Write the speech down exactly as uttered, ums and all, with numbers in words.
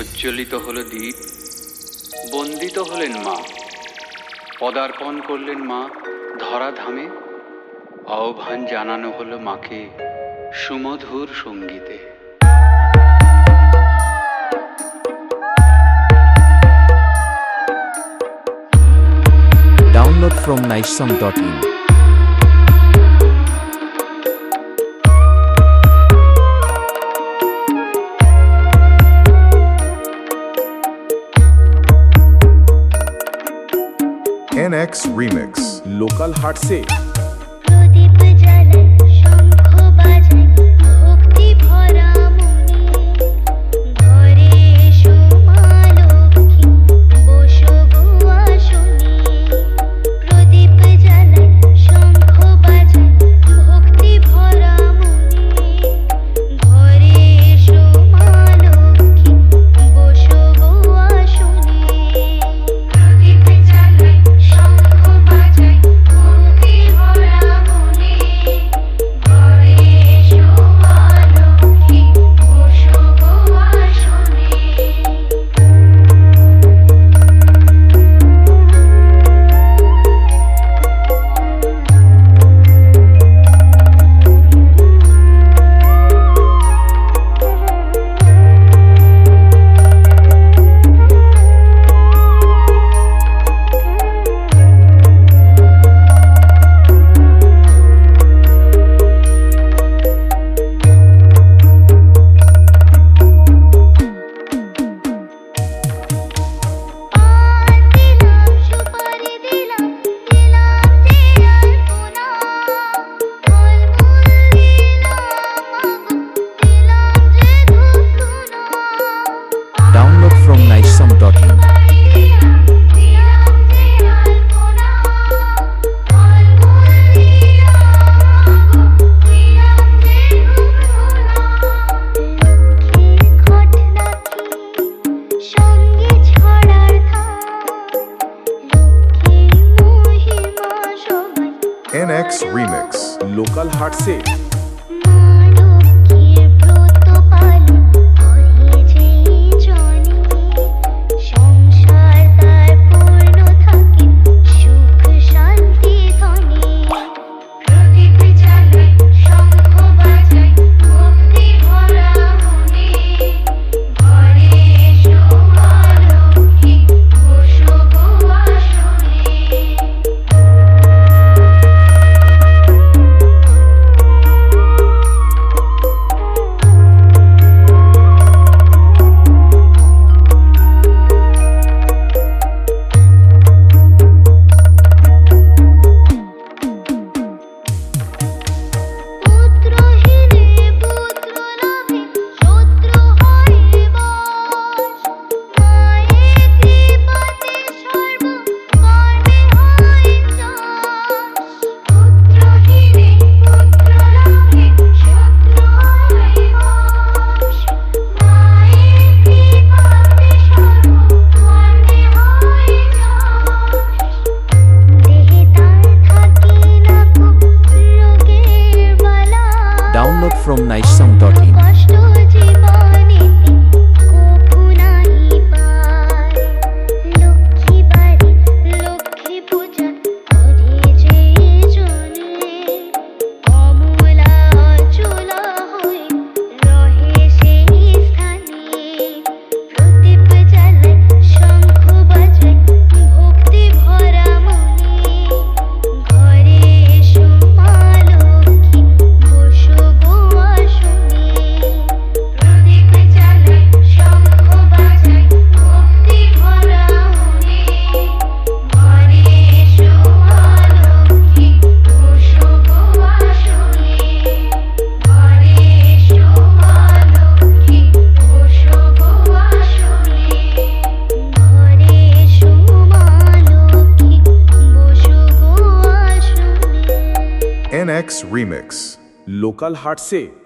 প্রজ্বলিত হলো দীপ, বন্দিত হলেন মা, পদার্পণ করলেন মা ধরাধামে, আহ্বান জানানো হলো মাকে সুমধুর সঙ্গীতে। Download from naishsam dot in. N X Remix Local Heart Se প্রদীপ জ্বালাই শঙ্খ বাজাই ভক্তি ভরা মনে, ঘরে এসো মা লক্ষ্মী বসো গো আসনে। প্রদীপ জ্বালাই শঙ্খ বাজাই ভক্তি ভরা মনে, ঘরে এসো মা লক্ষ্মী বসো গো আসনে। প্রদীপ জ্বালাই শঙ্খ বাজাই ভক্তি ভরা মনে, ঘরে এসো মা লক্ষ্মী বসো গো আসনে। পান দিলাম সুপারি দিলাম দিলাম যে আলপনা, ফলমূল দিলাম মাগো দিলাম যে ধূপধুনা। Download from naishsam dot in. দিলাম দিলাম যে আলপনা, ফলমূল দিলাম মাগো দিলাম যে ধূপধুনা। লক্ষ্মীর ঘট নাকি সঙ্গে ছড়ার ধান, লক্ষ্মীর মহিমা সবাই N X Remix Local Heart Se মা লক্ষ্মীর ব্রত পালন করে যে জনে, সংসার তার পূর্ণ থাকে সুখ শান্তি ধনে। প্রদীপ জ্বালাই শঙ্খ বাজাই ভক্তি ভরা মনে, ঘরে এসো মা লক্ষ্মী বসো গো আসনে। পুত্রহীনে পুত্র লাভে শত্রু হয় বশ, মায়ের কৃপাতে সর্ব কর্মে হয় যশ। পুত্রহীনে পুত্র লাভে শত্রু হয় বশ, মায়ের কৃপাতে সর্ব কর্মে হয় যশ। দেহে তার থাকি না কো রোগের বালা, Download from naishsam dot in. কষ্ট জীবনেতে কভু নাহি পায়। লক্ষ্মী বাড়ি লক্ষ্মী পূজা করে যে জনে, অমলা অচলা হয়ে রহে সেই স্থানে। প্রদীপ জ্বালাই শঙ্খ বাজাই ভক্তি ভরা মনে, ঘরে এসো মা লক্ষ্মী বসো গো আসনে। প্রদীপ জ্বালাই শঙ্খ বাজাই ভক্তি ভরা মনে, ঘরে এসো মা লক্ষ্মী বসো গো আসনে। ঘরে এসো মা লক্ষ্মী বসো গো আসনে। ঘরে এসো মা লক্ষ্মী বসো গো আসনে। N X Remix Local Heart Se